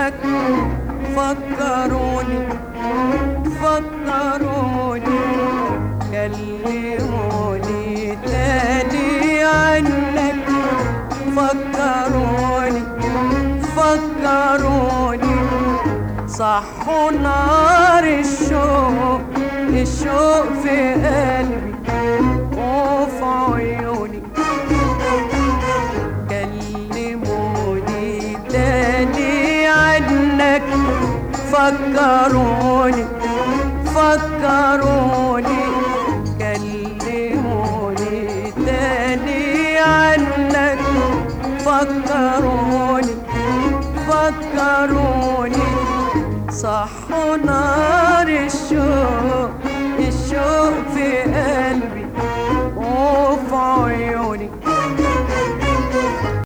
عنك فكروني فكروني كلموني تاني عنك فكروني فكروني صحوا نار الشوق الشوق في قلبي وفي عيوني كلموني تاني عنك فكروني فكروني كلموني تاني عنك فكروني فكروني صحوا نار الشوق الشوق في